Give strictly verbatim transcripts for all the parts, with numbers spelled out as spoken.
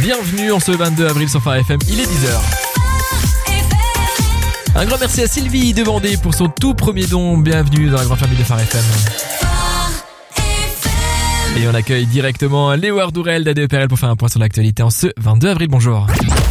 bienvenue en ce vingt-deux avril sur Phare F M, il est dix heures. Un grand merci à Sylvie de Vendée pour son tout premier don, bienvenue dans la grande famille de Phare F M. Et on accueille directement Léo Ardourel d'A D E P R L pour faire un point sur l'actualité en ce vingt-deux avril, bonjour.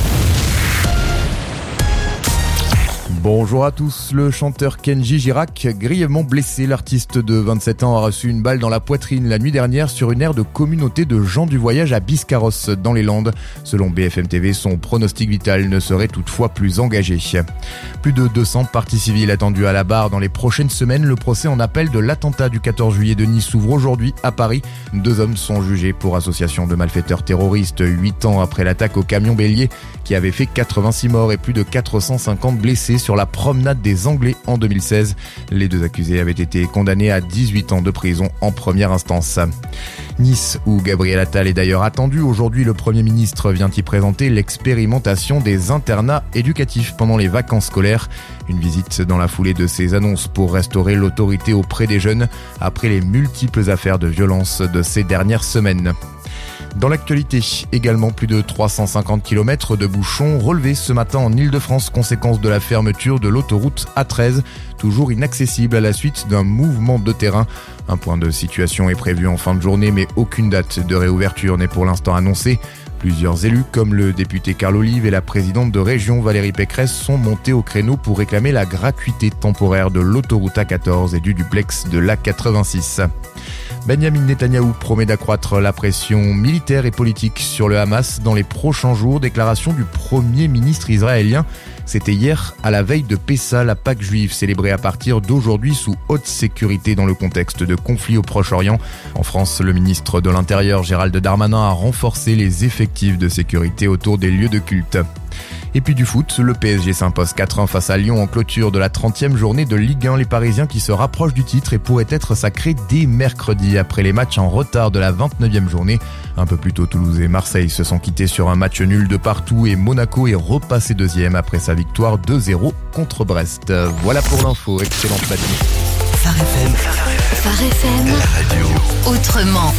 Bonjour à tous, le chanteur Kenji Girac, grièvement blessé, l'artiste de vingt-sept ans a reçu une balle dans la poitrine la nuit dernière sur une aire de communauté de gens du voyage à Biscarrosse dans les Landes. Selon B F M T V, son pronostic vital ne serait toutefois plus engagé. Plus de deux cents parties civiles attendues à la barre dans les prochaines semaines. Le procès en appel de l'attentat du quatorze juillet de Nice s'ouvre aujourd'hui à Paris. Deux hommes sont jugés pour association de malfaiteurs terroristes, huit ans après l'attaque au camion bélier qui avait fait quatre-vingt-six morts et plus de quatre cent cinquante blessés sur la promenade des Anglais en deux mille seize. Les deux accusés avaient été condamnés à dix-huit ans de prison en première instance. Nice, où Gabriel Attal est d'ailleurs attendu. Aujourd'hui, le Premier ministre vient y présenter l'expérimentation des internats éducatifs pendant les vacances scolaires. Une visite dans la foulée de ces annonces pour restaurer l'autorité auprès des jeunes après les multiples affaires de violence de ces dernières semaines. Dans l'actualité, également plus de trois cent cinquante kilomètres de bouchons relevés ce matin en Île-de-France, conséquence de la fermeture de l'autoroute A treize, toujours inaccessible à la suite d'un mouvement de terrain. Un point de situation est prévu en fin de journée, mais aucune date de réouverture n'est pour l'instant annoncée. Plusieurs élus, comme le député Carl Olive et la présidente de région Valérie Pécresse, sont montés au créneau pour réclamer la gratuité temporaire de l'autoroute A quatorze et du duplex de l'A quatre-vingt-six. Benjamin Netanyahou promet d'accroître la pression militaire et politique sur le Hamas dans les prochains jours. Déclaration du Premier ministre israélien. C'était hier, à la veille de Pessa, la Pâque juive célébrée à partir d'aujourd'hui sous haute sécurité dans le contexte de conflits au Proche-Orient. En France, le ministre de l'Intérieur, Gérald Darmanin, a renforcé les effectifs de sécurité autour des lieux de culte. Et puis du foot, le P S G s'impose quatre un face à Lyon en clôture de la trentième journée de Ligue un. Les Parisiens qui se rapprochent du titre et pourraient être sacrés dès mercredi après les matchs en retard de la vingt-neuvième journée. Un peu plus tôt, Toulouse et Marseille se sont quittés sur un match nul de partout et Monaco est repassé deuxième après sa victoire deux zéro contre Brest. Voilà pour l'info, excellente matinée. Phare F M. Phare F M. La radio. Autrement.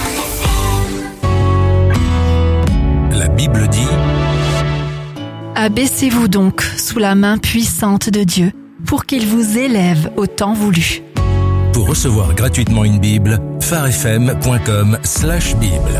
La Bible dit: Abaissez-vous donc sous la main puissante de Dieu pour qu'il vous élève au temps voulu. Pour recevoir gratuitement une Bible, pharefm point com slash Bible.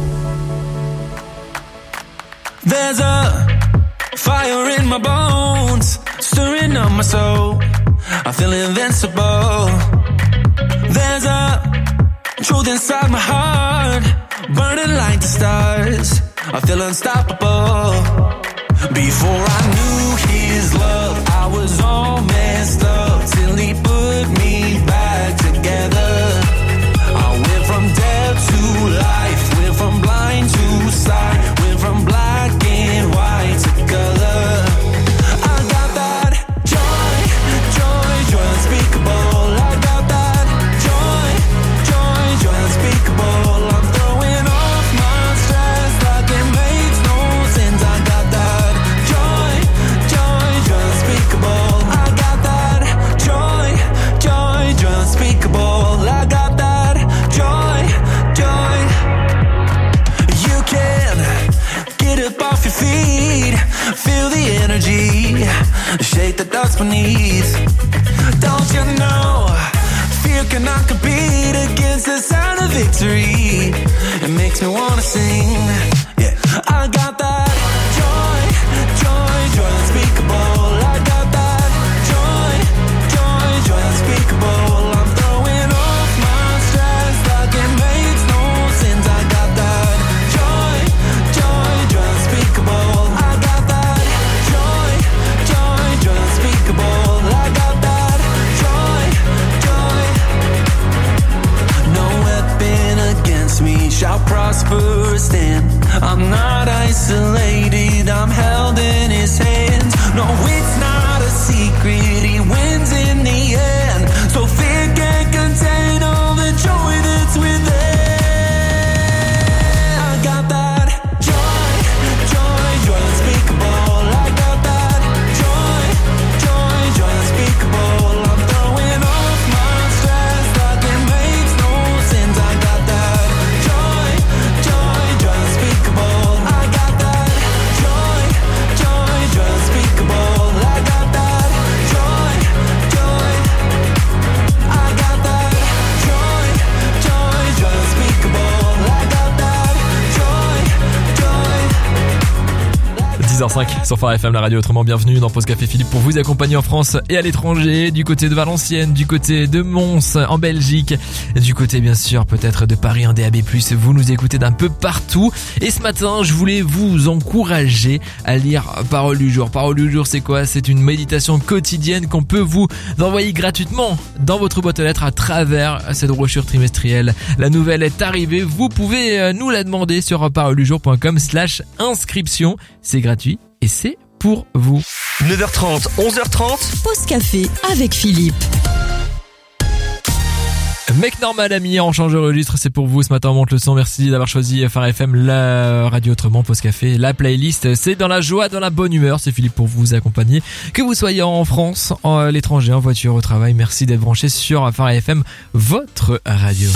There's a fire in my bones, stirring up my soul. I feel invincible. There's a truth inside my heart, burning like the stars. I feel unstoppable. Before I knew his love, I was all messed up till he put me back together. I went from dead to life, went from blind to sight, went from black and white to color. I got that joy, joy, joy unspeakable. I got that joy, joy, joy unspeakable. I'm throwing off my stress like it makes no sense. I got that joy, joy, joy unspeakable. I got that joy, joy, joy unspeakable. I got that joy, joy. You can get up off your feet, feel the energy, shake the dust beneath. Don't you know, fear cannot compete against the sound of victory. It makes me wanna sing, yeah. I got that joy, joy, joy unspeakable. I got that joy, joy, joy unspeakable. I'm throwing off my stress like it makes no sense. I got that joy, joy, joy unspeakable. I got that joy, joy, joy unspeakable. I got that joy, joy. No weapon against me shall prosper or stand. I'm not isolated. heures cinq sur Phare F M, la radio autrement. Bienvenue dans Pause Café Philippe pour vous accompagner en France et à l'étranger, du côté de Valenciennes, du côté de Mons, en Belgique, du côté bien sûr peut-être de Paris en D A B plus. Vous nous écoutez d'un peu partout. Et ce matin, je voulais vous encourager à lire Parole du jour. Parole du jour, c'est quoi? C'est une méditation quotidienne qu'on peut vous envoyer gratuitement dans votre boîte aux lettres à travers cette brochure trimestrielle. La nouvelle est arrivée. Vous pouvez nous la demander sur paroledujour point com slash inscription. C'est gratuit et c'est pour vous. neuf heures trente, onze heures trente. Pause café avec Philippe. Mec normal ami, on change de registre, c'est pour vous ce matin, on monte le son. Merci d'avoir choisi Phare F M, la radio autrement, Pause Café, la playlist. C'est dans la joie, dans la bonne humeur, c'est Philippe pour vous accompagner. Que vous soyez en France, à l'étranger, en voiture, au travail, merci d'être branché sur Phare F M, votre radio.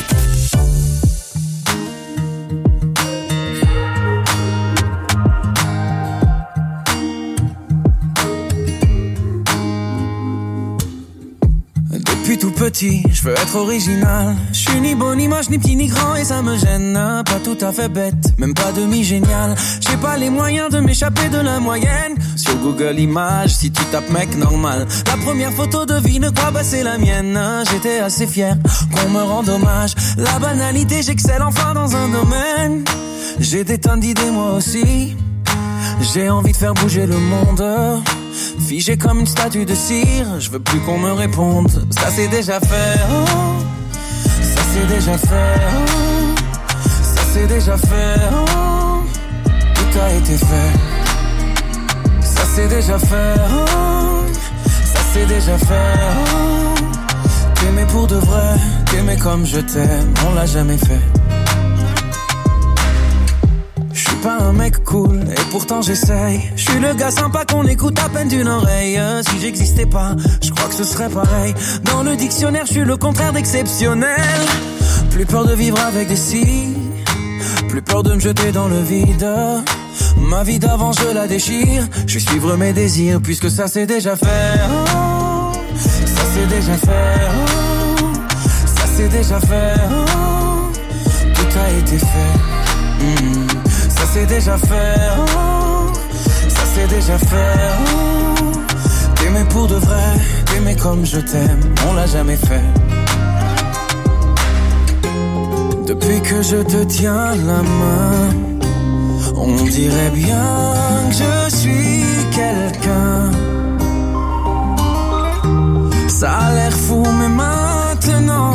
Depuis tout petit, je veux être original. Je suis ni bon, ni moche, ni petit, ni grand et ça me gêne. Pas tout à fait bête, même pas demi-génial. J'ai pas les moyens de m'échapper de la moyenne. Sur Google Images, si tu tapes mec normal, la première photo devine quoi, bah c'est la mienne. J'étais assez fier qu'on me rende hommage. La banalité, j'excelle enfin dans un domaine. J'ai des tonnes d'idées moi aussi. J'ai envie de faire bouger le monde. Figé comme une statue de cire, je veux plus qu'on me réponde. Ça c'est déjà fait, oh. Ça c'est déjà fait, oh. Ça c'est déjà fait, oh. Tout a été fait. Ça c'est déjà fait, oh. Ça c'est déjà fait, oh. T'aimer pour de vrai, t'aimer comme je t'aime, on l'a jamais fait. Je suis pas un mec cool et pourtant j'essaye. Je suis le gars sympa qu'on écoute à peine d'une oreille. Si j'existais pas, je crois que ce serait pareil. Dans le dictionnaire, je suis le contraire d'exceptionnel. Plus peur de vivre avec des si, plus peur de me jeter dans le vide. Ma vie d'avant je la déchire. Je vais suivre mes désirs puisque ça c'est déjà fait, oh. Ça c'est déjà fait, oh. Ça c'est déjà fait, oh. Tout a été fait, mmh. Ça c'est déjà fait, oh. Ça c'est déjà fait, oh. T'aimer pour de vrai, t'aimer comme je t'aime, on l'a jamais fait. Depuis que je te tiens la main, on dirait bien que je suis quelqu'un. Ça a l'air fou mais maintenant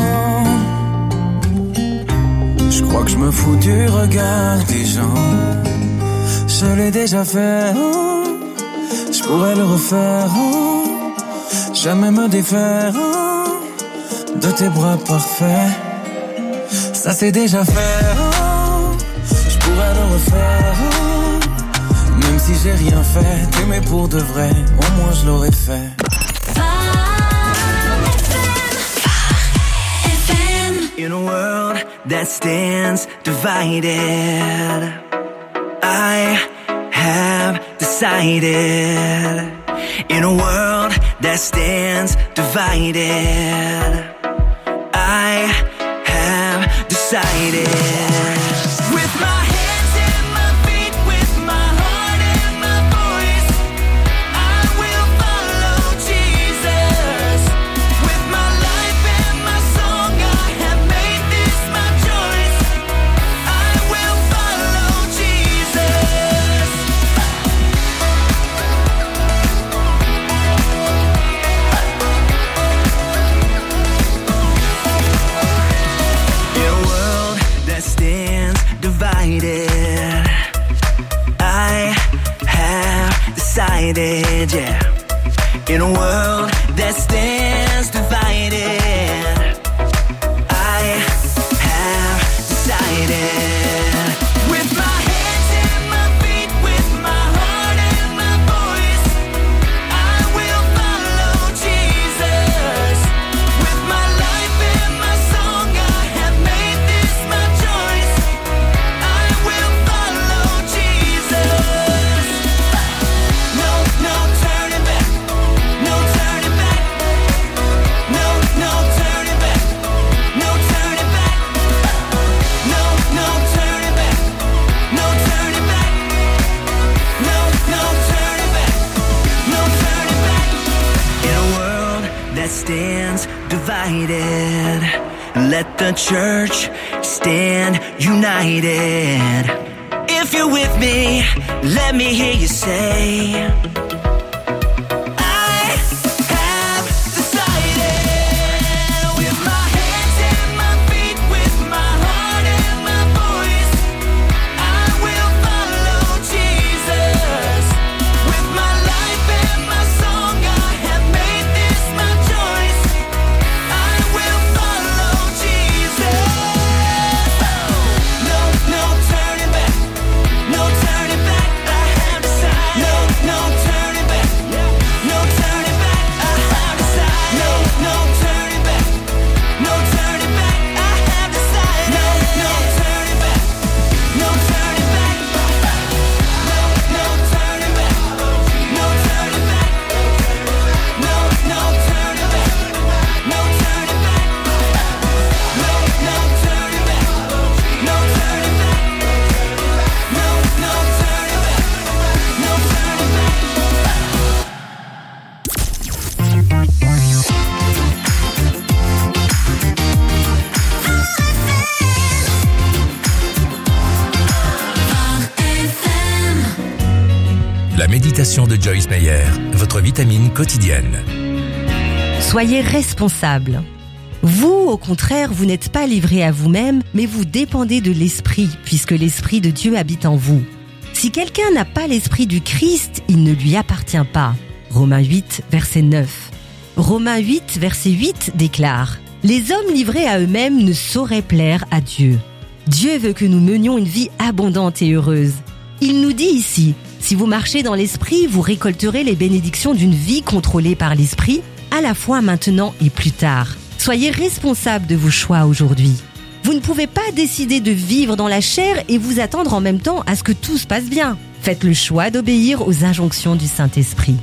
je crois que je me fous du regard des gens. Je l'ai déjà fait, oh. Je pourrais le refaire, oh. Jamais me défaire, oh. De tes bras parfaits. Ça c'est déjà fait, oh. Je pourrais le refaire, oh. Même si j'ai rien fait, t'aimer pour de vrai, au moins je l'aurais fait. In a world that stands divided, I have decided. In a world that stands divided, I have decided. With my hands and my feet, with my heart and my voice, I will follow Jesus. With my life and my song, I have made this my choice. I will follow Jesus. In a world that stands divided, I have decided, yeah. In a world that stands divided, I have decided. With my hands and my feet, with my heart and my voice, I will follow Jesus. With my life and my song, I have made this my choice. I will follow Jesus. No, no turning back, no turning back. Let the church stand united. If you're with me, let me hear you say, La méditation de Joyce Meyer, votre vitamine quotidienne. Soyez responsable. Vous, au contraire, vous n'êtes pas livré à vous-même, mais vous dépendez de l'Esprit, puisque l'Esprit de Dieu habite en vous. Si quelqu'un n'a pas l'Esprit du Christ, il ne lui appartient pas. Romains huit, verset neuf. Romains huit, verset huit déclare « Les hommes livrés à eux-mêmes ne sauraient plaire à Dieu. Dieu veut que nous menions une vie abondante et heureuse. Il nous dit ici, si vous marchez dans l'Esprit, vous récolterez les bénédictions d'une vie contrôlée par l'Esprit, à la fois maintenant et plus tard. Soyez responsable de vos choix aujourd'hui. Vous ne pouvez pas décider de vivre dans la chair et vous attendre en même temps à ce que tout se passe bien. Faites le choix d'obéir aux injonctions du Saint-Esprit.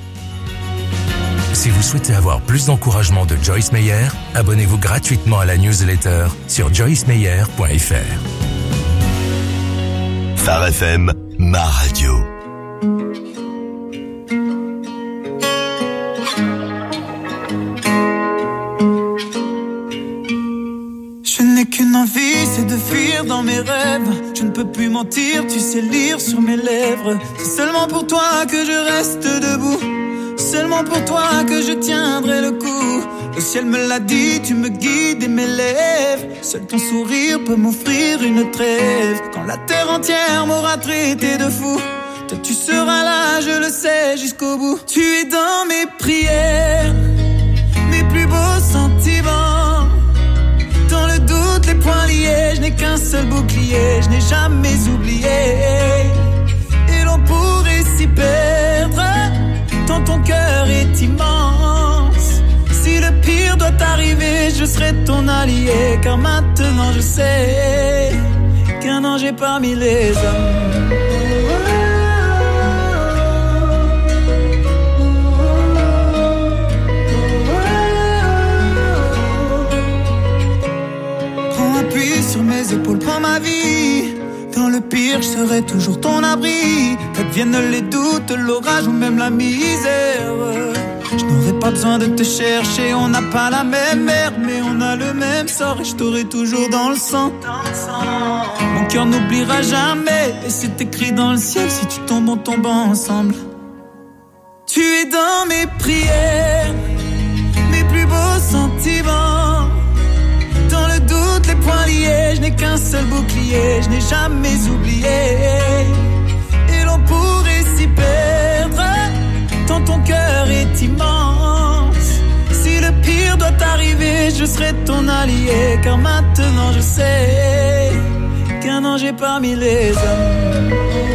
Si vous souhaitez avoir plus d'encouragement de Joyce Meyer, abonnez-vous gratuitement à la newsletter sur joyce meyer point f r. Phare F M, ma radio. Je n'ai qu'une envie, c'est de fuir dans mes rêves. Je ne peux plus mentir, tu sais lire sur mes lèvres. C'est seulement pour toi que je reste debout. Seulement pour toi que je tiendrai le coup. Le ciel me l'a dit, tu me guides et m'élèves. Seul ton sourire peut m'offrir une trêve. Quand la terre entière m'aura traité de fou, toi tu seras là, je le sais, jusqu'au bout. Tu es dans mes prières, mes plus beaux sentiments. Dans le doute, les poings liés, je n'ai qu'un seul bouclier, je n'ai jamais oublié. Et l'on pourrait s'y perdre, tant ton cœur est immense. Si le pire doit arriver, je serai ton allié. Car maintenant je sais qu'un ange est parmi les hommes. Prends appui sur mes épaules, prends ma vie. Dans le pire, je serai toujours ton abri. Qu'adviennent les doutes, l'orage ou même la misère, je n'aurai pas besoin de te chercher. On n'a pas la même mère, mais on a le même sort. Et je t'aurai toujours dans le sang. Mon cœur n'oubliera jamais, et c'est écrit dans le ciel. Si tu tombes, on tombe ensemble. Tu es dans mes prières, mes plus beaux sentiments. Dans le doute, les poings liés, je n'ai qu'un seul bouclier, je n'ai jamais oublié. Et l'on pourrait s'y perdre, tant ton cœur est immense. Si le pire doit arriver, je serai ton allié. Car maintenant je sais qu'un ange est parmi les hommes.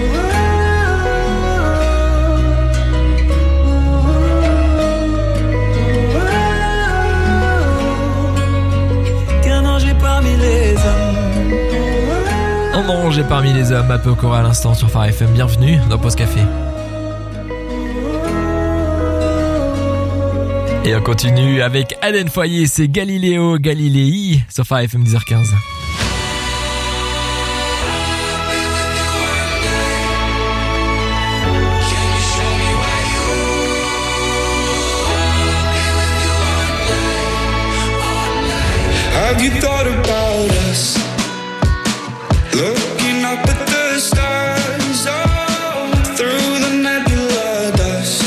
Parmi les hommes. Un ange est parmi les hommes, à peu Cora à l'instant sur Phare F M. Bienvenue dans Pause Café. Et on continue avec Aden Foyer, c'est Galiléo Galilei sur Phare F M dix heures quinze. Have you thought about us? Looking up at the stars, oh, through the nebula dust.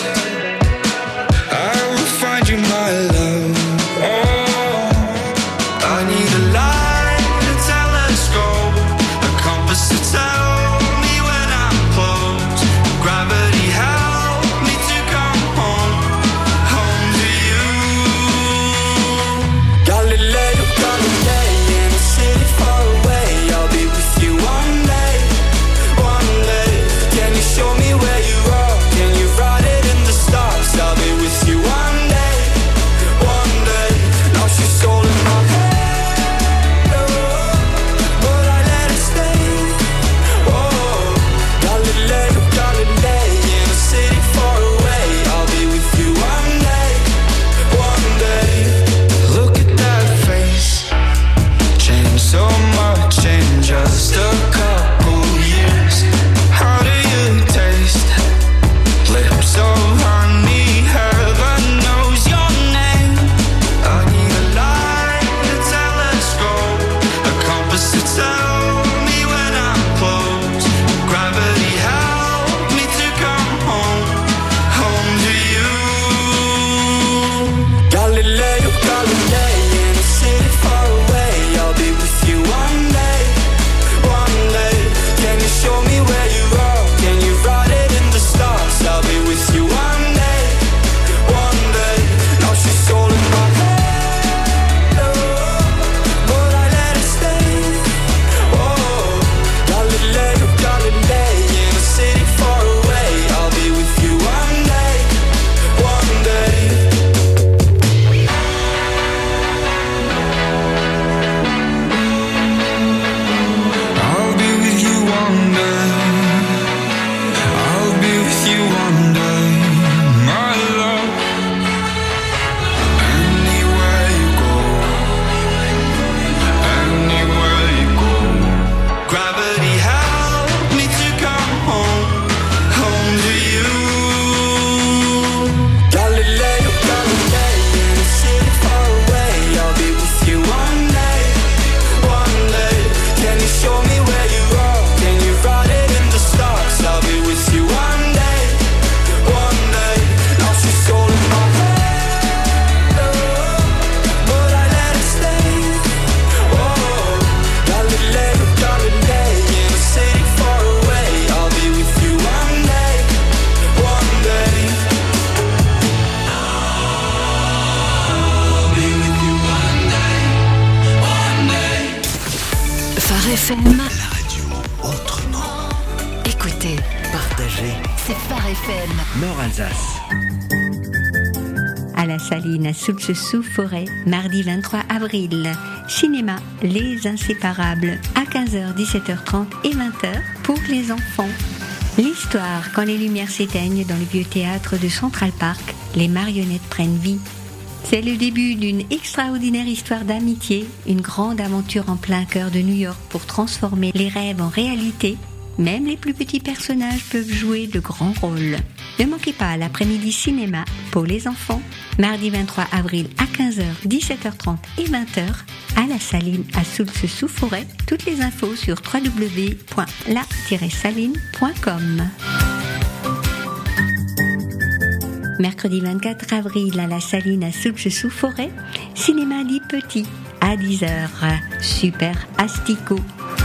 I will find you, my love. Oh, I need a light, a telescope, a compass to tell me when I'm close. Gravity help me to come home, home to you. Galileo, Galilei, in a city far away. I'll be with you one day, one day. Can you show me where you are? Can you write it in the stars? I'll be with you one day, one day. Now she's all in my head, oh, but I let it stay. Oh, Galileo, Galilei, in a city far away. I'll be with you one day, one day. Look at that face, changed so much in just a couple years. How do you taste? Lips so honey, heaven knows your name. I need a light, a telescope, a compass to tell me when I'm close. Gravity help me to come home, home to you. Galileo, Galilei, in a city far away. I'll be with you one day, one day. Can you show me where you are? Can you write it in the stars? I'll be with you one day, one day. Now she's all in my head, oh, but I let it stay. Oh, Galileo, Galilei, in a city far away. I'll be with you one day, one day. I'll be with you one day. I'll be with you one day, my love. Anywhere you go, anywhere you go. Gravity help me to come home, home to you. Galileo, Galilei, in a city far away. I'll be with you one day, one day. Can you show me where you are? Can you write it in the stars? I'll be with you one day, one day. Now she's all in my head, oh, but I let it stay. Oh, Galileo, Galilei, in a city far away. I'll be with you one day, one day. I'll be with you one day, one day. Phare F M. La radio autrement. Écoutez, Partagez. c'est Phare F M. Nord Alsace. À la Saline, à Soultz-sous-Forêt, mardi vingt-trois avril. Cinéma Les Inséparables, à quinze heures, dix-sept heures trente et vingt heures pour les enfants. L'histoire, quand les lumières s'éteignent dans le vieux théâtre de Central Park, les marionnettes prennent vie. C'est le début d'une extraordinaire histoire d'amitié, une grande aventure en plein cœur de New York pour transformer les rêves en réalité. Même les plus petits personnages peuvent jouer de grands rôles. Ne manquez pas l'après-midi cinéma pour les enfants, mardi vingt-trois avril à quinze heures, dix-sept heures trente et vingt heures à la Saline à Soultz-sous-Forêt. Toutes les infos sur w w w point la tiret saline point com. Mercredi vingt-quatre avril à la Saline à Soultz-sous-Forêt, cinéma dit petit à dix heures, Super Asticot.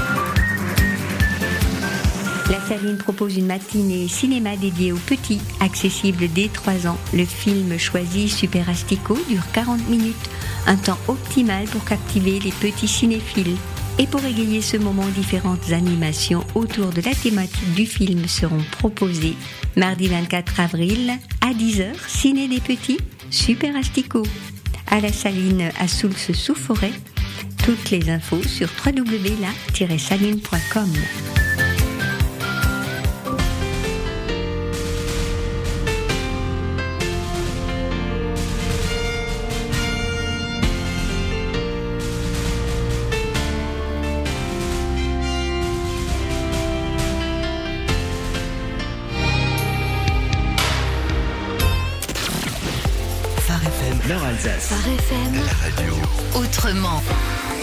La Saline propose une matinée cinéma dédiée aux petits, accessible dès trois ans. Le film choisi Super Asticot dure quarante minutes, un temps optimal pour captiver les petits cinéphiles. Et pour égayer ce moment, différentes animations autour de la thématique du film seront proposées. Mardi vingt-quatre avril à dix heures, ciné des petits, Super Asticot. À la Saline à Soultz-sous-Forêt. Toutes les infos sur w w w point la tiret saline point com. Nord Alsace. Phare F M. La radio Autrement.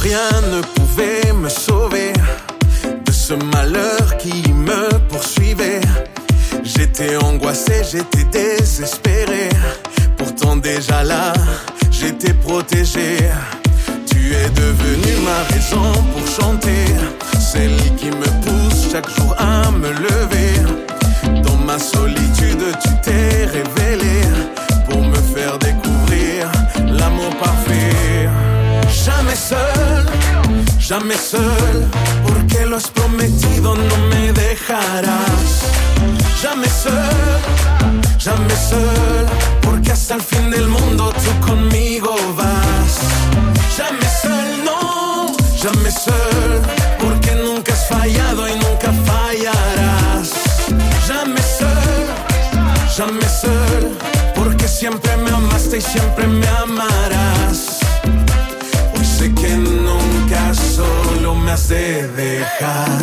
rien ne pouvait me sauver de ce malheur qui me poursuivait. J'étais angoissé, j'étais désespéré. Pourtant déjà là, j'étais protégé. Tu es devenue ma raison pour chanter, celle qui me pousse chaque jour à me lever. Dans ma solitude, tu t'es révélé pour me faire découvrir l'amour parfait. Jamais seul, jamais seul, porque lo has prometido, no me dejarás. Jamais seul, jamais seul, porque hasta el fin del mundo tú conmigo vas. Jamais seul, no, jamais seul, porque nunca has fallado y nunca fallarás. Jamais seul, jamais seul, porque siempre me amaste y siempre me amarás. Hoy sé que nunca solo me has de dejar.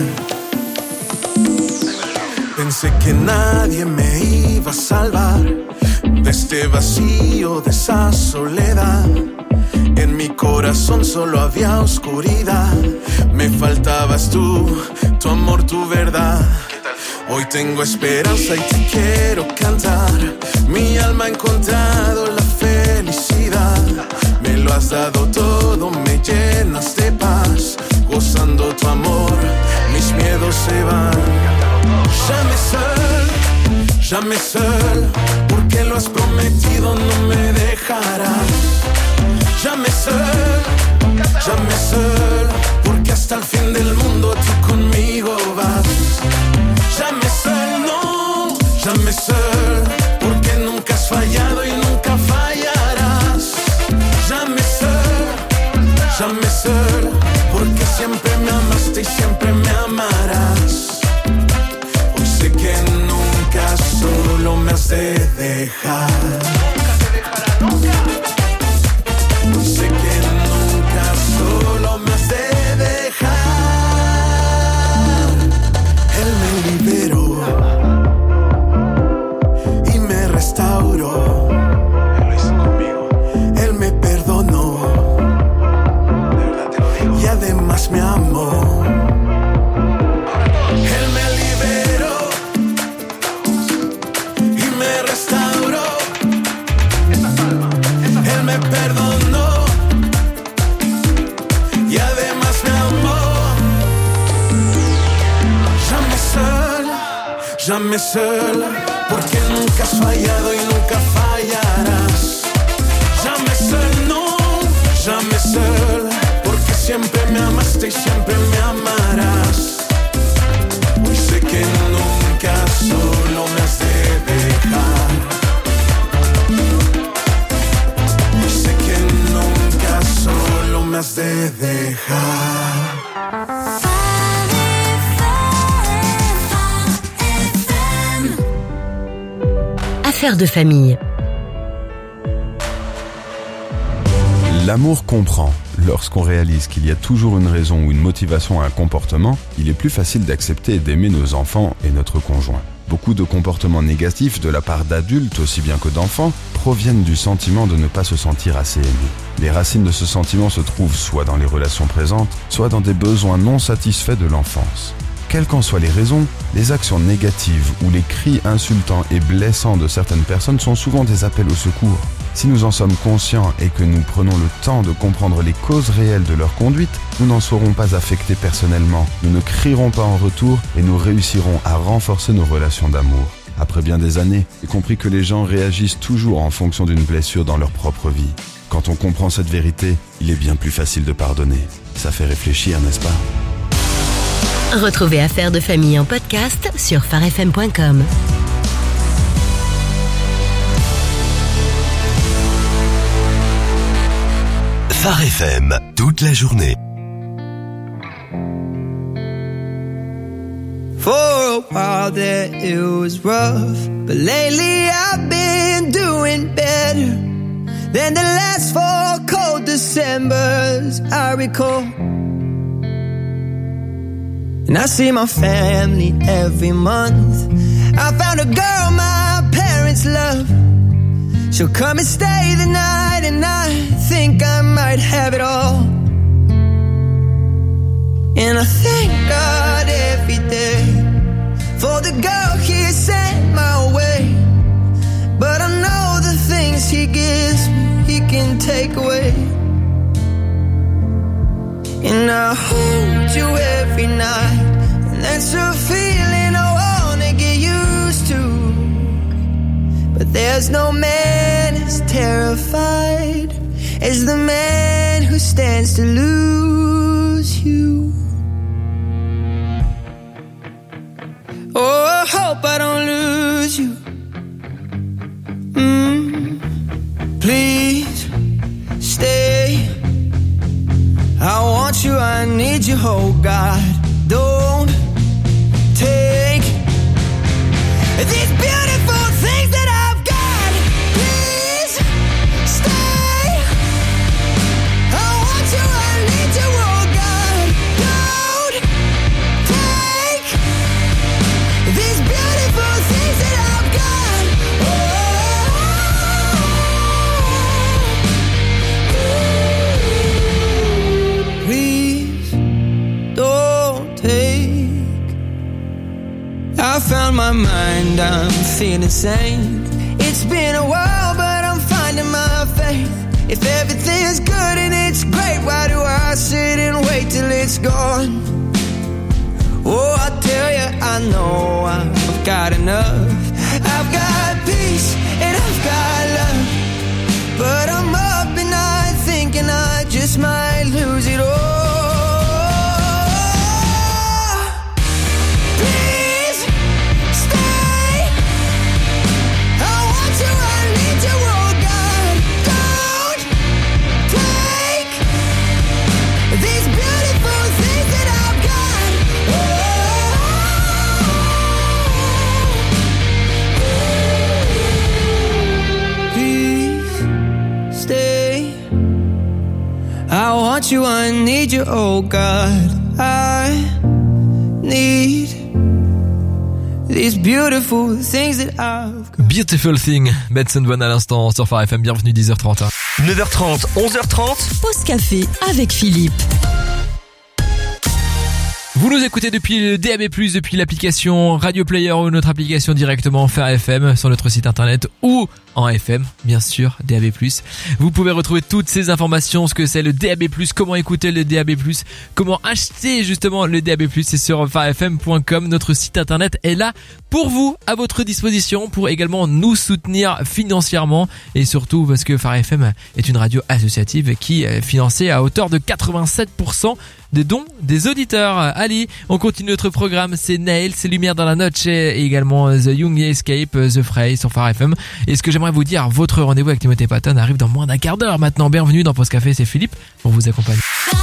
Pensé que nadie me iba a salvar de este vacío, de esa soledad. En mi corazón solo había oscuridad. Me faltabas tú, tu amor, tu verdad. Hoy tengo esperanza y te quiero cantar. Mi alma ha encontrado la felicidad. Me lo has dado todo, me llenas de paz. Gozando tu amor, mis miedos se van. Jamais seul, jamais seul, porque lo has prometido, no me dejarás. Jamais seul, jamais seul, porque hasta el fin del mundo tú conmigo vas. Jamais seul, no, jamais seul, porque nunca has fallado y nunca fallarás. Jamais seul, jamais seul, porque siempre me amaste y siempre me amarás. Hoy sé que nunca solo me has de dejar. Nunca te dejará, nunca. Hoy sé que nunca solo me has de dejar. Él me liberó y me restauró. Él lo hizo conmigo. Él me perdonó. De verdad te lo digo. Y además me amó. Él me liberó y me restauró. Él me perdonó y además me amó. Jamais seul, jamais seul, porque nunca has fallado y nunca fallarás. Jamais seul, no, jamais seul, porque siempre me amaste y siempre me amarás. Hoy sé que nunca solo me has de dejar. Hoy sé que nunca solo me has de dejar. Affaires de famille. L'amour comprend. Lorsqu'on réalise qu'il y a toujours une raison ou une motivation à un comportement, il est plus facile d'accepter et d'aimer nos enfants et notre conjoint. Beaucoup de comportements négatifs de la part d'adultes aussi bien que d'enfants proviennent du sentiment de ne pas se sentir assez aimé. Les racines de ce sentiment se trouvent soit dans les relations présentes, soit dans des besoins non satisfaits de l'enfance. Quelles qu'en soient les raisons, les actions négatives ou les cris insultants et blessants de certaines personnes sont souvent des appels au secours. Si nous en sommes conscients et que nous prenons le temps de comprendre les causes réelles de leur conduite, nous n'en serons pas affectés personnellement, nous ne crierons pas en retour et nous réussirons à renforcer nos relations d'amour. Après bien des années, j'ai compris que les gens réagissent toujours en fonction d'une blessure dans leur propre vie. Quand on comprend cette vérité, il est bien plus facile de pardonner. Ça fait réfléchir, n'est-ce pas ? Retrouvez Affaires de famille en podcast sur phare f m point com. Phare F M, toute la journée. For a while there it was rough, but lately I've been doing better than the last four cold Decembers I recall. And I see my family every month. I found a girl my parents love. She'll come and stay the night, and I think I might have it all. And I thank God every day for the girl He sent my way. But I know the things He gives me, He can take away. And I hold you every night, and that's a feeling I wanna get used to. But there's no man as terrified as the man who stands to lose you. Oh, I hope I don't lose you. Mm, please stay. I want you, I need you, oh God. Don't take these beautiful things that I've got. Please stay. I want you, I need you, oh God. Don't take these beautiful things that I've got. Oh, please don't take. I found my mind, I'm feeling sane. It's been a while, but I'm finding my faith. If everything's good and it's great, why do I sit and wait till it's gone? Oh, I tell you, I know I've got enough. I've got peace and I've got love. But I'm up at night thinking I just might lose it all. Please stay. I want you, I need you, oh God. Don't take these beautiful things that I've got. Please stay. I want you, I need you, oh God. I need these beautiful things that I've got. Beautiful Thing, Benson Boone à l'instant sur Phare F M, bienvenue dix heures trente. neuf heures trente, onze heures trente. Pause café avec Philippe. Vous nous écoutez depuis le D A B plus, depuis l'application Radio Player ou notre application directement Phare F M sur notre site internet ou en F M, bien sûr, D A B plus. Vous pouvez retrouver toutes ces informations, ce que c'est le D A B plus, comment écouter le D A B plus, comment acheter justement le D A B plus, c'est sur phare f m point com. Notre site internet est là pour vous, à votre disposition, pour également nous soutenir financièrement et surtout parce que Phare F M est une radio associative qui est financée à hauteur de quatre-vingt-sept pour cent des dons des auditeurs. Allez, on continue notre programme, c'est Nail, c'est Lumière dans la Noche et également The Young Escape, The Fray sur Phare F M. Et ce que j'aimerais vous dire, votre rendez-vous avec Timothée Patton arrive dans moins d'un quart d'heure maintenant. Bienvenue dans Pause Café, c'est Philippe pour vous accompagner.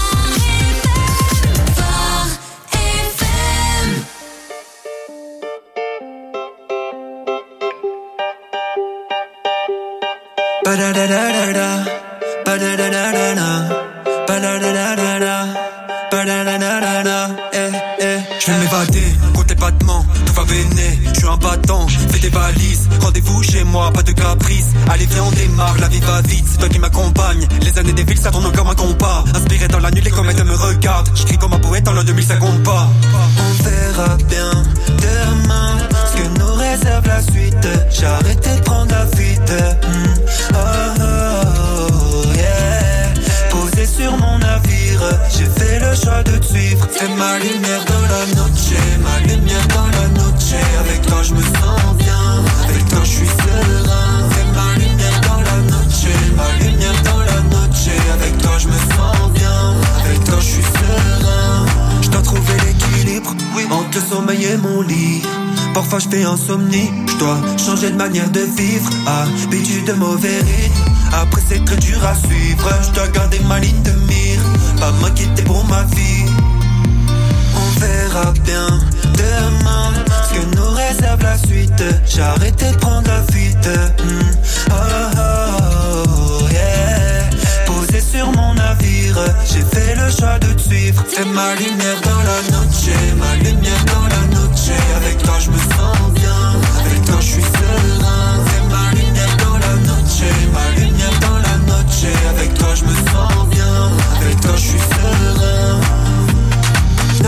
Ba-da-da-da-da-da, ba-da-da-da-da-da, ba-da-da-da-da-da, ba-da-da-da-da-da, eh, eh. Je vais m'évader, comptez pas de ment, tout va véner, je suis un battant, fais des valises, rendez-vous chez moi, pas de caprice, allez viens on démarre, la vie va vite, c'est toi qui m'accompagne, les années défilent, ça tourne comme un compas, inspiré dans la nuit, les comètes me regardent, j'cris comme un poète en l'an deux mille, ça compte pas. On verra bien demain, ce que nous réserve la suite, j'ai arrêté de prendre la fuite, mm. oh, oh, oh, yeah. Posé sur mon navire, j'ai fait le choix de te suivre. Fais ma lumière dans la noche, ma lumière dans la noche. Avec toi je me sens bien, avec toi je suis serein. Fais ma lumière dans la noche, ma lumière dans la noche. Avec toi je me sens bien, avec toi je suis serein. Je dois trouver l'équilibre, oui, entre le sommeil et mon lit. Parfois je fais insomnie, je dois changer de manière de vivre. Habitude de mauvais rythme, après c'est très dur à suivre. Je dois garder ma ligne de mire, pas m'inquiéter pour ma vie. On verra bien demain, ce que nous réserve la suite. J'ai arrêté de prendre la fuite, mm. oh, oh, oh, yeah. Posé sur mon navire, j'ai fait le choix de te suivre. Fais ma lumière dans la noche, ma lumière dans la noche. Avec toi je me sens bien, avec toi je suis serein. Fais ma lumière dans la noche, ma lumière dans la noche. Avec toi je me sens bien, avec toi je suis serein.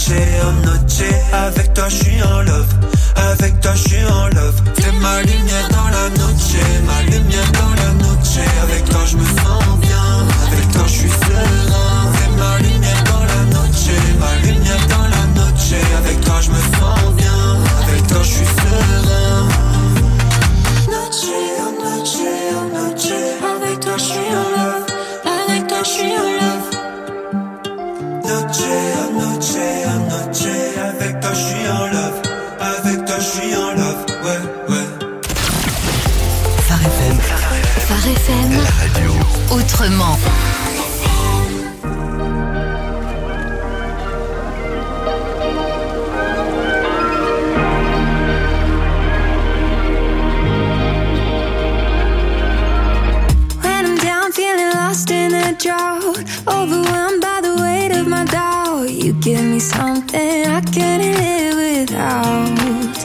noche, oh noche. Avec toi, je suis en love. Avec toi, je suis en love. T'es ma lumière dans la noche, ma lumière dans la noche. Avec toi, je me sens bien. Avec toi, je suis serein. T'es ma lumière dans la noche, ma lumière dans la noche. Avec toi, je me sens bien. Avec toi, je suis serein. Noche, oh noche, oh noche. Avec toi, je suis en love. Avec toi, je suis en love. Noche, oh noche, oh noche. Avec toi, je suis en love. Avec toi, je suis en love. Ouais, ouais. Phare F M. Phare F M. La radio. Autrement. Drought, overwhelmed by the weight of my doubt. You give me something I can't live without.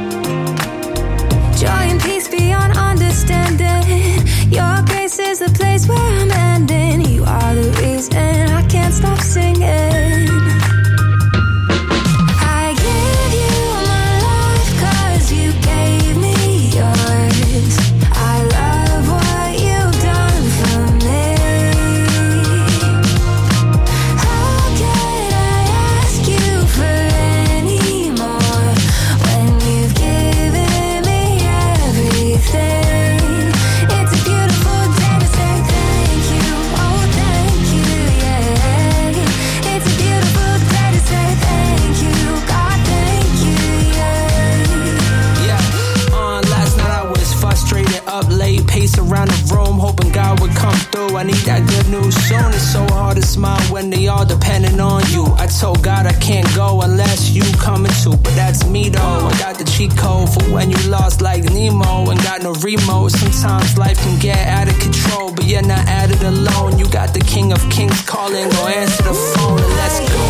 Joy and peace beyond understanding. Your grace is the place where I'm ending. You are the reason I can't stop singing. I give you my life 'cause you gave me yours. I love what you've done for me. Around the room, hoping God would come through. I need that good news soon. It's so hard to smile when they all depending on you. I told God I can't go unless you coming too, but that's me though. I got the cheat code for when you lost like Nemo and got no remote. Sometimes life can get out of control, but you're not at it alone. You got the King of Kings calling, go answer the phone and let's go.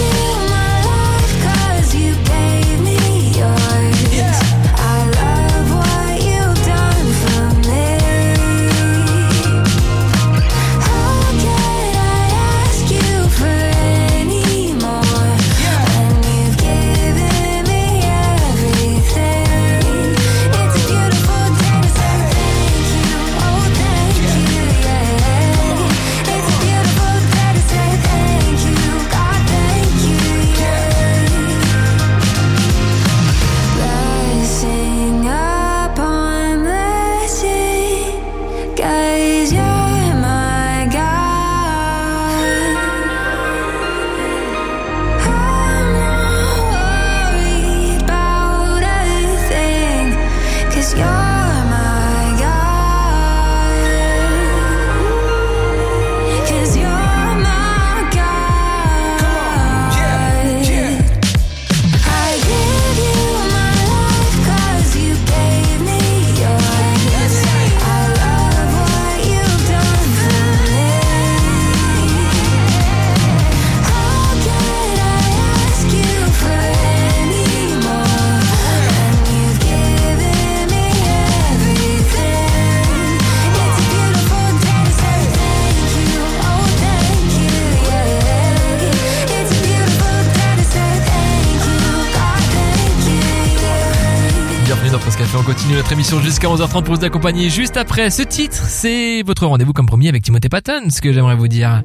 On continue notre émission jusqu'à onze heures trente pour vous accompagner. Juste après ce titre, c'est votre rendez-vous comme promis avec Timothée Patton, ce que j'aimerais vous dire.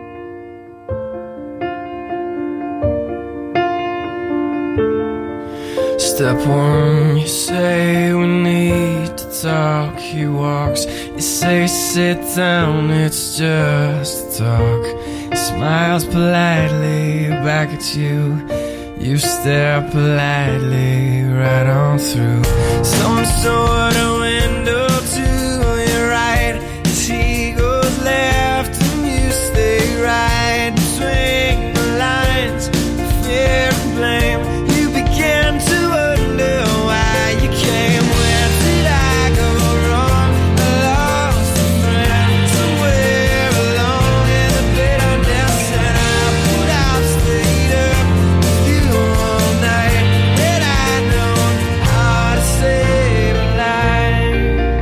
Step one, you say we need to talk. He walks, you say sit down, it's just talk. He smiles politely back at you. You stare politely right on through some sort of window to your right. As he goes left and you stay right between the lines of fear and blame. You begin to wonder why you came. Where did I go wrong? I lost a friend somewhere alone in the bitterness, and I put out stayed up with you all night. Had I known how to save a life.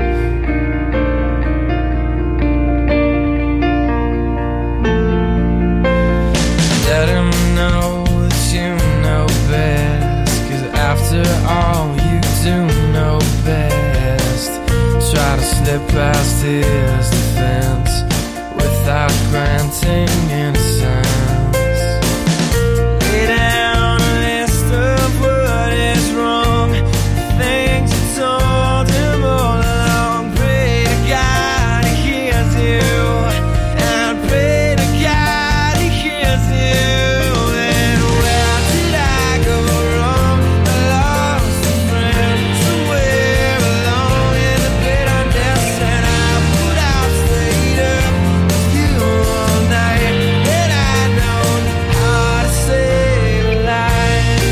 his defense without granting innocence. Lay down a list of what is wrong, things you told him all along. Pray to God he hears you, and pray to God he hears you. And where did I go wrong? I lost a friend somewhere along in the bitterness, and I would have stayed up with you all night. And I know how to save a life.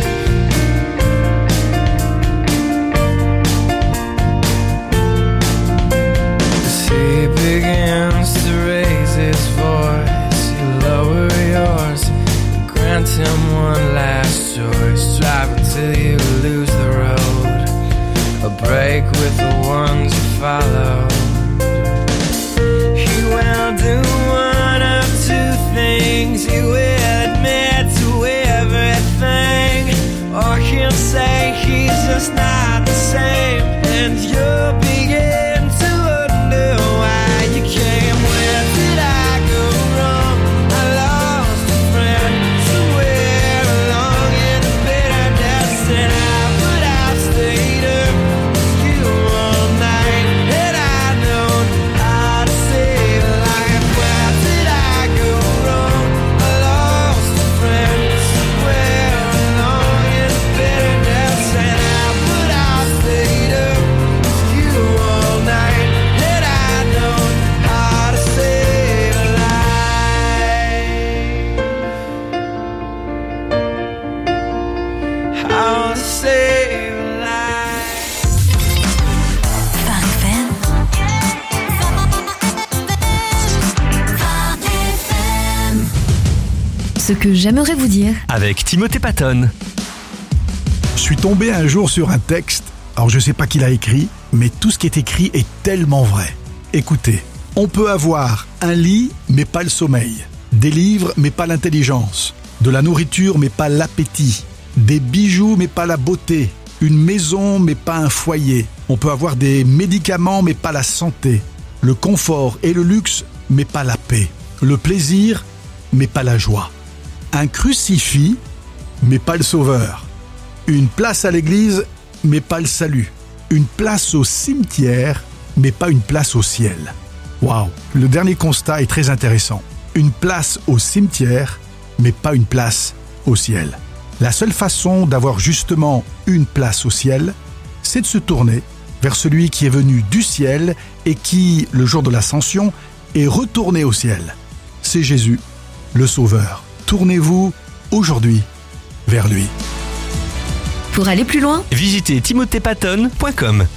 As he begins to raise his voice, you lower yours and grant him one last choice. Drive until you lose the road, a break with the ones you follow. He will do one of two things. He will admit to everything, or he'll say he's just not the same, and you'll begin to wonder why you came. Where did I go wrong? I lost a friend somewhere along in the bitterness, and I would have stayed up with you all night. And I know how to save a life. Where did I go wrong? I lost a friend somewhere along in the bitterness, and I would have stayed up with you all night. And I know how to save a life. How to save a life. Phare F M. Phare F M. Ce que j'aimerais vous dire. Avec Timothée Patton. Je suis tombé un jour sur un texte, alors je sais pas qui l'a écrit, mais tout ce qui est écrit est tellement vrai. Écoutez, on peut avoir un lit mais pas le sommeil, des livres mais pas l'intelligence, de la nourriture mais pas l'appétit, des bijoux mais pas la beauté, une maison mais pas un foyer. On peut avoir des médicaments mais pas la santé, le confort et le luxe mais pas la paix, le plaisir mais pas la joie, un crucifix mais pas le sauveur, une place à l'église mais pas le salut, une place au cimetière mais pas une place au ciel. Waouh, le dernier constat est très intéressant. Une place au cimetière mais pas une place au ciel. La seule façon d'avoir justement une place au ciel, c'est de se tourner vers celui qui est venu du ciel et qui, le jour de l'ascension, est retourné au ciel. C'est Jésus, le Sauveur. Tournez-vous aujourd'hui vers lui. Pour aller plus loin, Visitez timothée patton point com.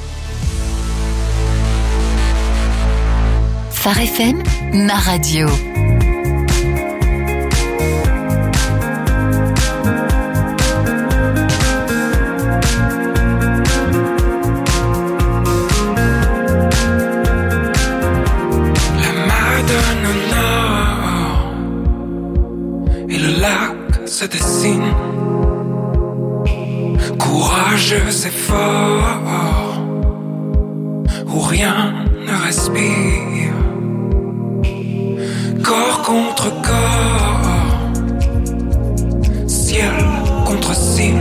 Phare F M, ma radio. La Madone Nord et le lac se dessinent, courageux et fort, où rien ne respire, corps contre corps, ciel contre ciel,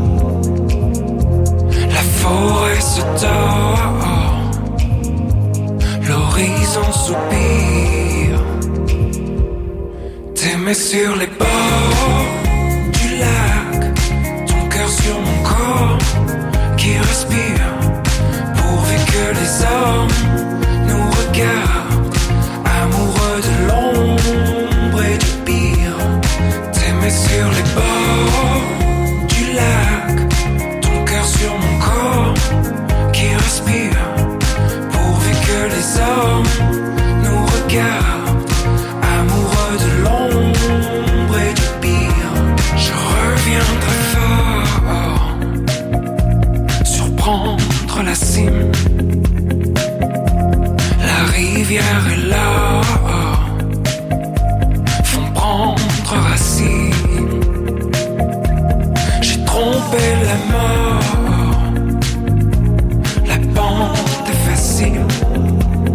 la forêt se tord, l'horizon soupire, t'aimer sur les bords du lac, ton cœur sur mon corps qui respire, pourvu que les hommes nous regardent, amoureux de l'ombre et du pire, t'aimer sur les bords du lac, ton cœur sur mon corps qui respire, pourvu que les hommes nous regardent, amoureux de l'ombre et du pire. Je reviendrai fort, surprendre la cime, la rivière est là, font prendre racine. J'ai trompé la mort, la pente est facile,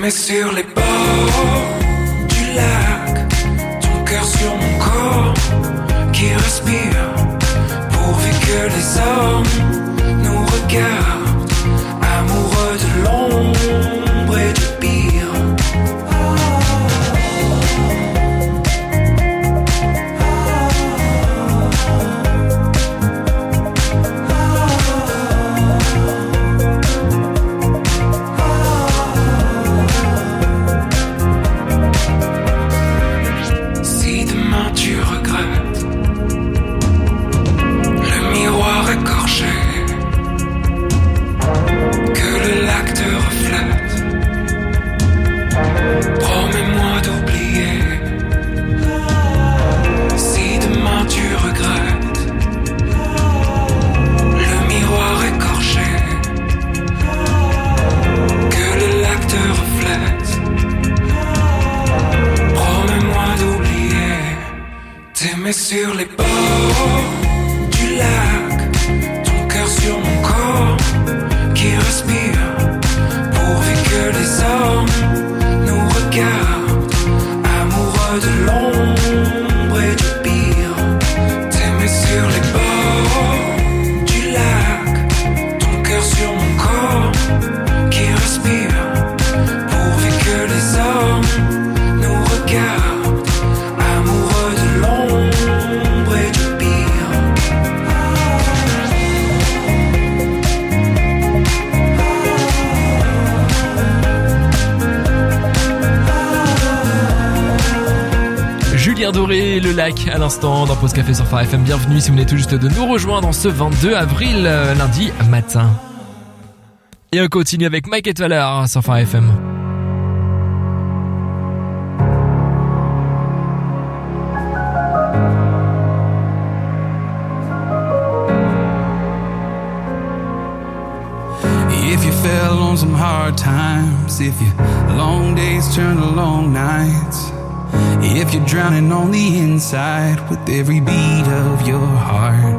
T'aimais sur les bords du lac, ton cœur sur mon corps qui respire, pourvu que les hommes nous regardent, amoureux de l'ombre et du pire. Sur les bords du lac, ton cœur sur mon corps qui respire, pourvu que les hommes nous regardent, amoureux de l'ombre et du pire. T'aimais sur les bords du lac, ton cœur sur mon corps qui respire, pourvu que les hommes nous regardent. Julien Doré, le lac à l'instant dans Pause Café sur Phare F M. Bienvenue si vous venez tout juste de nous rejoindre en ce vingt-deux avril, lundi matin. Et on continue avec Mike Etwaler sur Phare F M. If you fell on some hard times, if your long days turn to long nights, if you're drowning on the inside with every beat of your heart,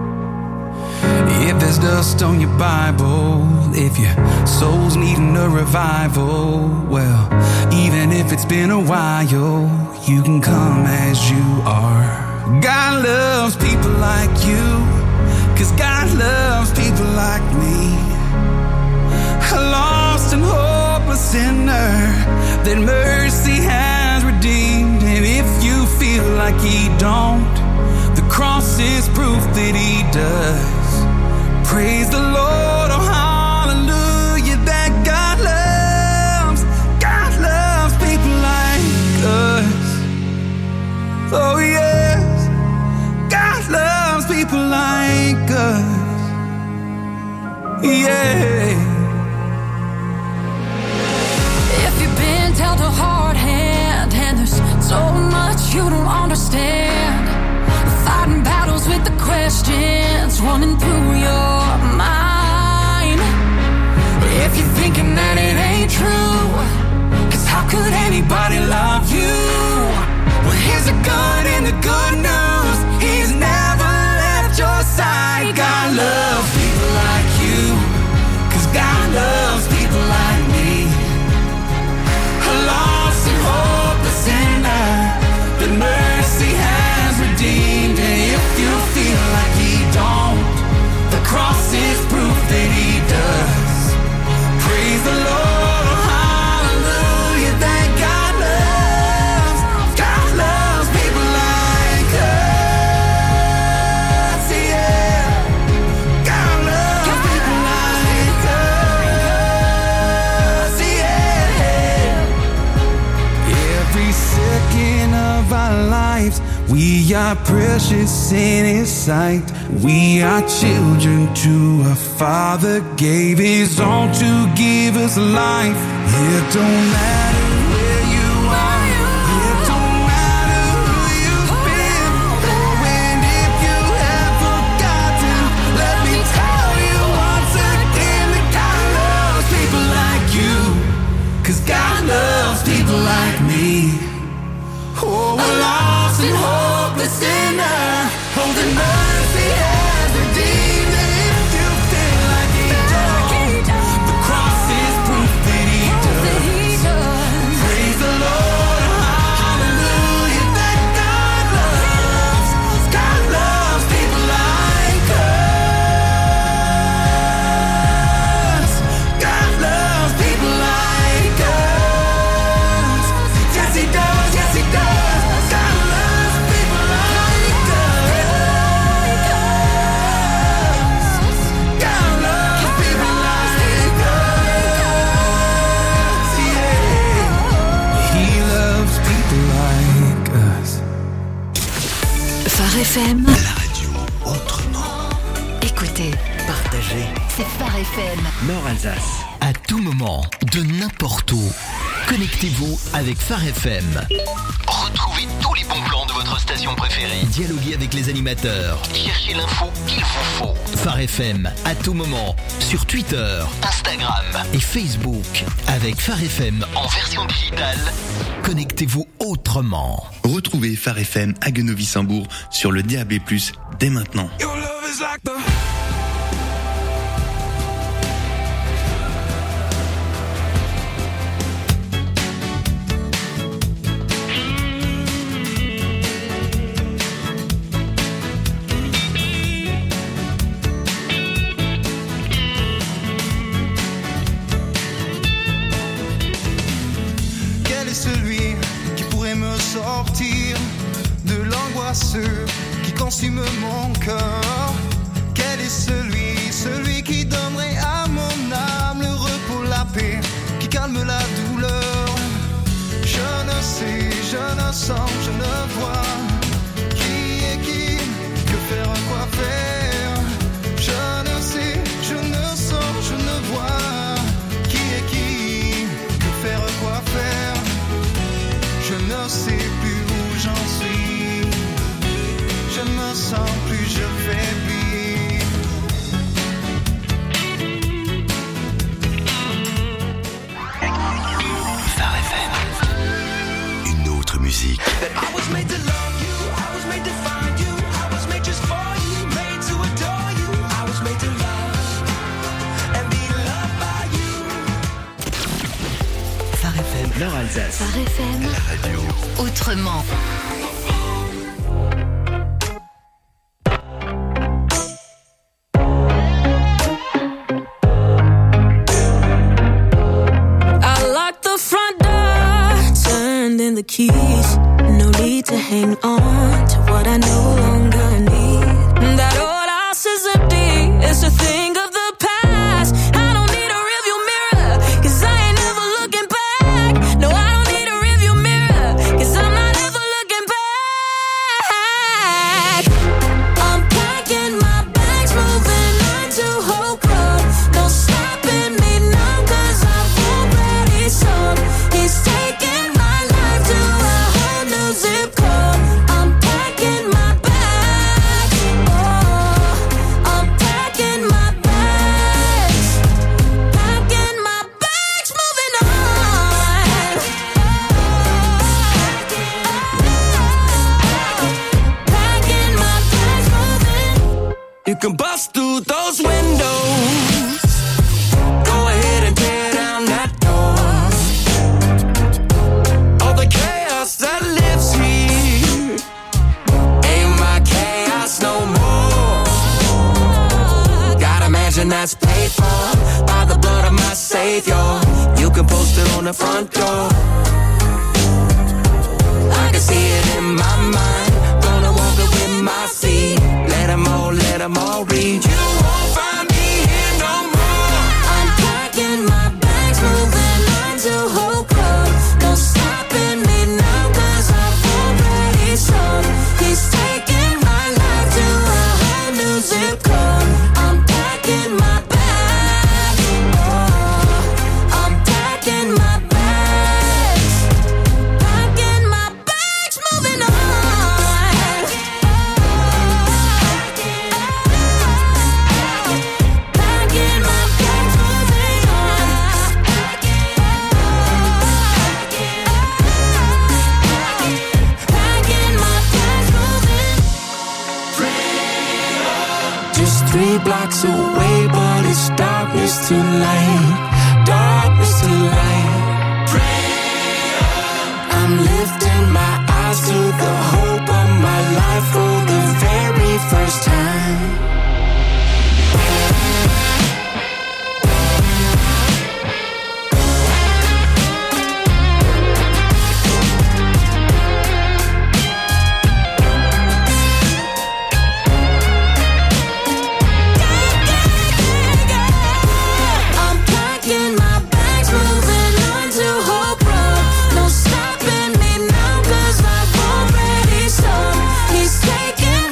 if there's dust on your Bible, if your soul's needing a revival, well, even if it's been a while, you can come as you are. God loves people like you, 'cause God loves people like me, a lost and hopeless sinner that mercy has redeemed. And if you feel like he don't, the cross is proof that he does. Praise the Lord, oh hallelujah, that God loves, God loves people like us. Oh yes, God loves people like us. Yeah. If you've been dealt a hard hand and there's so much you don't understand, fighting battles with the questions running through your mind. If you're thinking that it ain't true, 'cause how could anybody love you? Well, here's the good and the good news, he's never left your side. God loves people like you, 'cause God loves people like me, a lost and hopeless sinner that mercy has redeemed. And if you feel like he don't, the cross is proof that he does. Praise the Lord, oh hallelujah, that God loves, God loves people like us, yeah. God loves people like us, yeah. Every second of our lives, we are precious in his sight. We are children to a father, gave his own to give us life. It don't matter where you are, it don't matter who you've been. Oh, and if you have forgotten, let me tell you once again that God loves people like you, 'cause God loves people like me. Oh, a lost and hopeless sinner, oh, that mercy has redeemed. And if you feel like he don't, the cross is proof that he does. Phare F M. La radio autrement. Écoutez, Partagez. c'est Phare F M. Nord-Alsace. À tout moment, de n'importe où. Connectez-vous avec Phare F M. Retrouvez tous les bons plans de votre station préférée. Dialoguez avec les animateurs. Cherchez l'info qu'il vous faut. Phare F M, à tout moment, sur Twitter, Instagram et Facebook. Avec Phare F M en version digitale, connectez-vous autrement. Retrouvez Phare F M à Guenovis-Saint-Bourg sur le D A B plus, dès maintenant. Your love is like the sortir de l'angoisse qui consume mon cœur. Quel est celui, celui qui donnerait à mon âme le repos, la paix, qui calme la douleur? Je ne sais, je ne sens, je ne vois qui est qui, que faire, quoi faire. Je ne sais, je ne sens, je ne vois qui est qui, que faire, quoi faire. Je ne sais plus où j'en suis. Je me sens plus, je faiblis. Phare F M. Une autre musique. I was made to love you, I was made to find you, I was made just for you, made to adore you, I was made to love and be loved by you. Phare F M, Nord-Alsace. Phare F M. La radio Autrement. I locked the front door, turned in the keys. No need to hang on to what I no longer need. That old house is empty, it's a thing of the past. I don't need a rearview mirror, cause I ain't never looking back. No, I don't need a rearview mirror, cause I'm not ever looking back. I'm packing my bags, moving on to Hope Road. No stopping me now, cause I've already sold. He's taking my life to a whole new zip code. I'm packing my bags, oh, I'm packing my bags, packing my bags, moving on. Packing my bags, moving. You can bust through those windows. Go ahead and tear down that door. All the chaos that lives here ain't my chaos no more. Got a mansion that's paid for by the blood of my Savior. You can post it on the front door. I can see it in my mind. Gonna walk it with my feet. Let them all, let them all read. You won't find me here no more. I'm packing my bags, moving on to Hope Road. No stopping me now, cause I've already sold. He's taking my life to a whole new zip code. I'm packing my bags, oh, I'm packing my bags, packing my bags, moving on. Packing my bags, moving on. Packing my bags, moving. Just three blocks away, but it's darkness to light. Darkness to light. I'm lifting my eyes to the hope of my life for the very first time. I'm packing my bags, moving on to Hope Road. No stopping me now, cause I've already sold. He's taking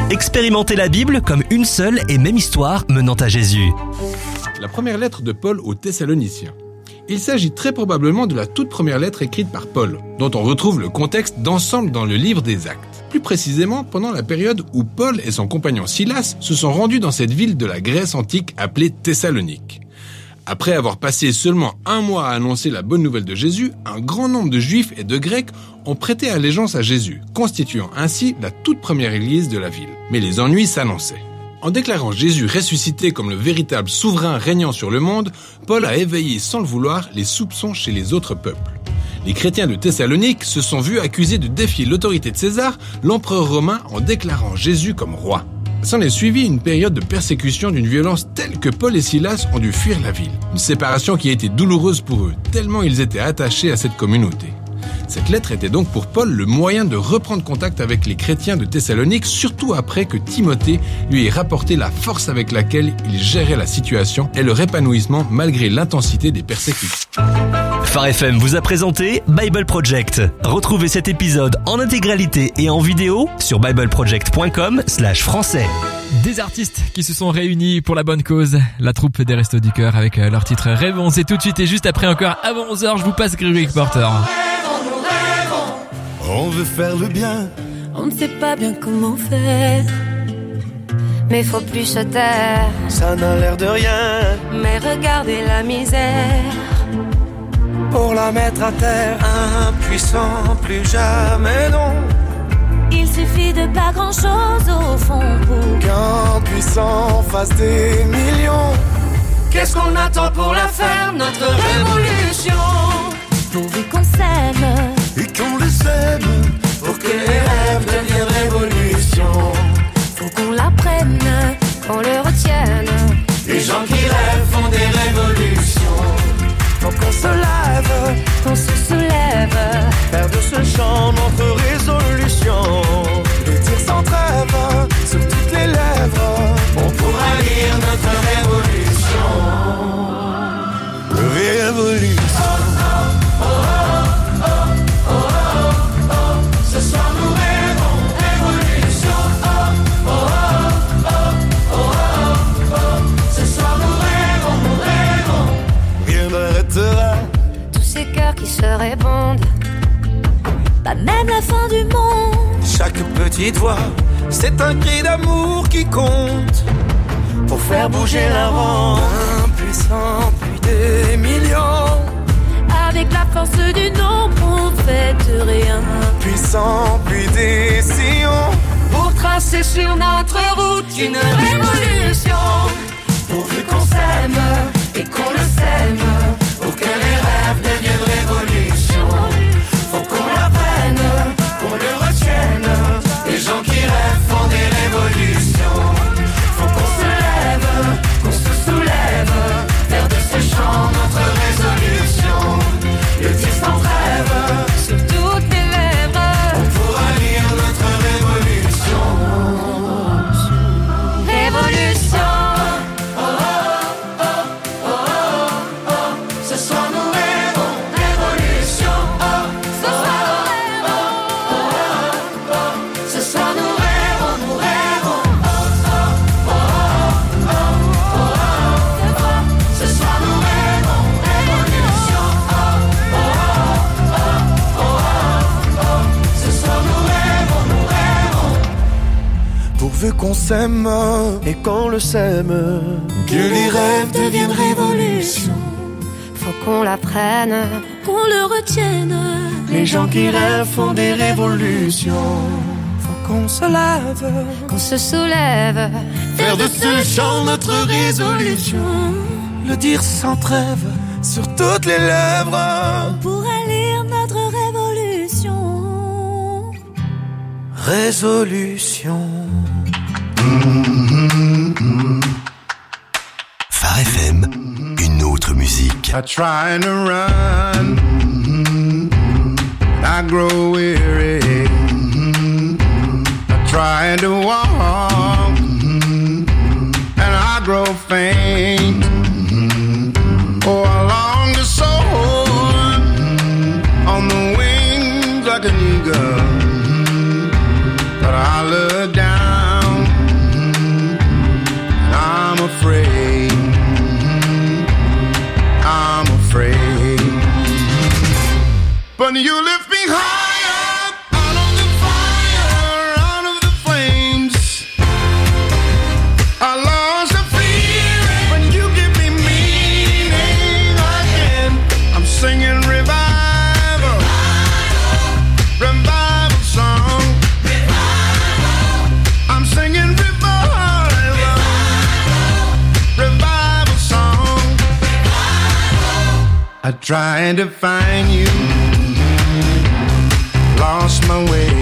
Expérimentez la Bible comme une seule et même histoire menant à Jésus. La première lettre de Paul aux Thessaloniciens. Il s'agit très probablement de la toute première lettre écrite par Paul, dont on retrouve le contexte d'ensemble dans le livre des Actes. Plus précisément, pendant la période où Paul et son compagnon Silas se sont rendus dans cette ville de la Grèce antique appelée Thessalonique. Après avoir passé seulement un mois à annoncer la bonne nouvelle de Jésus, un grand nombre de Juifs et de Grecs ont prêté allégeance à Jésus, constituant ainsi la toute première église de la ville. Mais les ennuis s'annonçaient. En déclarant Jésus ressuscité comme le véritable souverain régnant sur le monde, Paul a éveillé sans le vouloir les soupçons chez les autres peuples. Les chrétiens de Thessalonique se sont vus accusés de défier l'autorité de César, l'empereur romain, en déclarant Jésus comme roi. S'en est suivi une période de persécution d'une violence telle que Paul et Silas ont dû fuir la ville. Une séparation qui a été douloureuse pour eux, tellement ils étaient attachés à cette communauté. Cette lettre était donc pour Paul le moyen de reprendre contact avec les chrétiens de Thessalonique, surtout après que Timothée lui ait rapporté la force avec laquelle il gérait la situation et leur épanouissement malgré l'intensité des persécutions. Phare F M vous a présenté Bible Project. Retrouvez cet épisode en intégralité et en vidéo sur bibleproject point com slash français. Des artistes qui se sont réunis pour la bonne cause, la troupe des Restos du Cœur avec leur titre Rêvons. C'est tout de suite et juste après encore avant onze heures, je vous passe Gregory Porter. On veut faire le bien, on ne sait pas bien comment faire, mais faut plus se taire. Ça n'a l'air de rien, mais regardez la misère. Pour la mettre à terre, impuissant, plus jamais non. Il suffit de pas grand chose au fond pour qu'un puissant fasse des millions. Qu'est-ce qu'on attend pour la faire, notre révolution? Pourvu qu'on s'aime et qu'on le sème, pour que les rêves deviennent révolution. Faut qu'on l'apprenne, qu'on le retienne. Les gens qui rêvent font des révolutions. Faut qu'on se lève, qu'on se soulève, faire de ce chant notre résolution. Le dire sans trêve, sur toutes les lèvres, on pourra lire notre révolution. Révolution. Oh, oh, oh, oh, oh, oh, oh. Ce soir nous rêvons révolution. Oh, oh, oh, oh, oh, oh, oh. Ce soir nous rêvons, nous rêvons. Rien n'arrêtera tous ces cœurs qui se répondent, pas même la fin du monde. Chaque petite voix, c'est un cri d'amour qui compte pour faire bouger la ronde. Impuissant, puis des millions. Avec la force du nombre, on fait de rien. Puissant, puis des sillons pour tracer sur notre route une révolution. Pourvu qu'on s'aime et qu'on le sème, pour que les rêves deviennent révolution. Faut qu'on l'apprenne, qu'on le retienne. Les gens qui rêvent font des révolutions. Faut qu'on se lève, qu'on se soulève, faire de ces chants notre résolution. Le dire sans trêve, sur toutes les lèvres, on pourra lire notre révolution. Révolution. Oh, oh, oh, oh, oh, oh. Ce soir nous rêvons révolution. Oh, ce soir nous rêvons. Oh, oh, oh. Ce soir nous rêvons, nous rêvons. Oh, oh, oh, oh, oh, oh, oh. Ce soir nous rêvons révolution. Oh, oh, oh, oh, oh, oh. Ce soir nous rêvons, nous rêvons. Pourvu qu'on s'aime et qu'on le sème, que les rêves deviennent révolution. Faut qu'on l'apprenne, qu'on le retienne. Les gens qui rêvent font des révolutions. Faut qu'on se lève, qu'on se soulève, faire de ce chant notre résolution. Le dire sans trêve, sur toutes les lèvres, on pourra lire notre révolution. Résolution. Phare F M, une autre musique. I try to run, I grow weary. I try to walk, and I grow faint. Oh, I long to soar on the wings like an eagle, but I look down trying to find you. Lost my way.